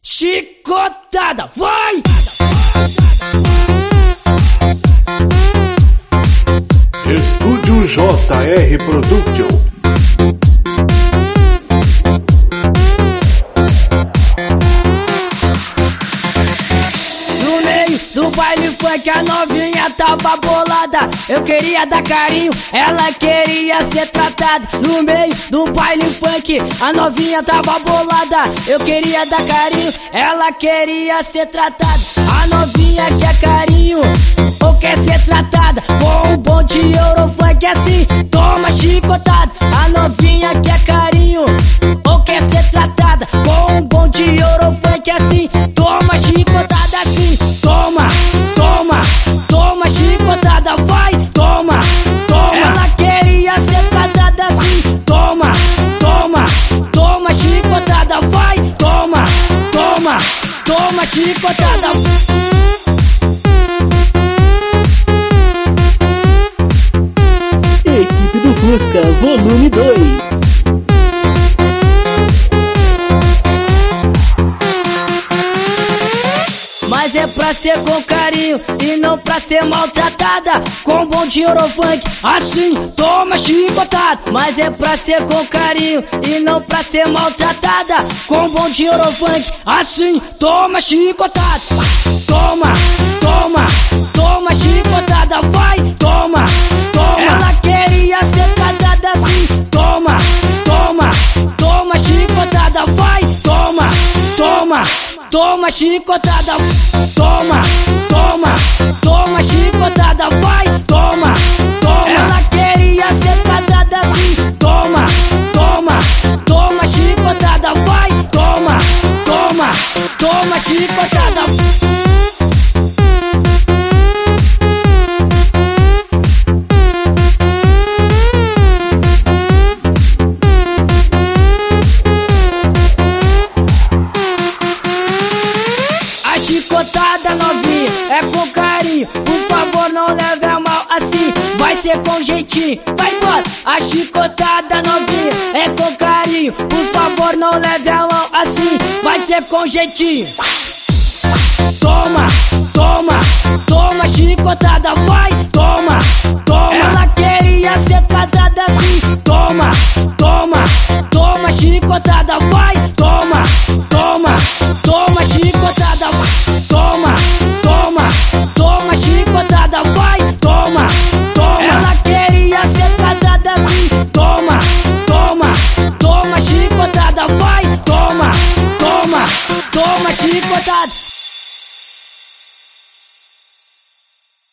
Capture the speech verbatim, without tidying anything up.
Chicotada, vai! Estúdio J R Production. No meio do baile funk a novinha tava bolada. Eu queria dar carinho, ela queria ser tratada. No meio do baile funk a novinha tava bolada. Eu queria dar carinho, ela queria ser tratada. A novinha quer carinho ou quer ser tratada? Com um bom de Eurofunk assim, toma chicotada. A novinha quer carinho ou quer ser tratada? Com um bom de Eurofunk assim, toma chicotada assim. Toma, toma, toma chicotada, vai, toma, toma. Ela queria ser tratada assim, toma, toma, toma chicotada, vai, toma, toma, toma chicotada. Equipe do Fusca, volume dois. Mas é pra ser com carinho e não pra ser maltratada. Com bom de Eurofunk, assim, toma chicotada. Mas é pra ser com carinho e não pra ser maltratada. Com bom de Eurofunk, assim, toma chicotada. Toma, toma, toma chicotada, vai, toma, toma. Ela queria ser tratada assim, toma, toma, toma chicotada, vai, toma, toma. Toma chicotada, toma, toma, toma chicotada, vai, toma, toma. Ela queria ser tratada assim, toma, toma, toma chicotada, vai, toma, toma, toma chicotada. Chicotada novinha, é com carinho, por favor não leve a mal assim. Vai ser com jeitinho, vai embora. A chicotada novinha, é com carinho, por favor não leve a mal assim. Vai ser com jeitinho. Toma, toma, toma chicotada, vai, toma, toma. Ela queria ser tratada assim, toma, toma, toma chicotada, vai, toma, toma, toma chicotada. Toma, toma, toma chicotada, vai, toma, toma. Ela queria ser tratada assim, toma, toma, toma chicotada, vai, toma, toma, toma chicotada.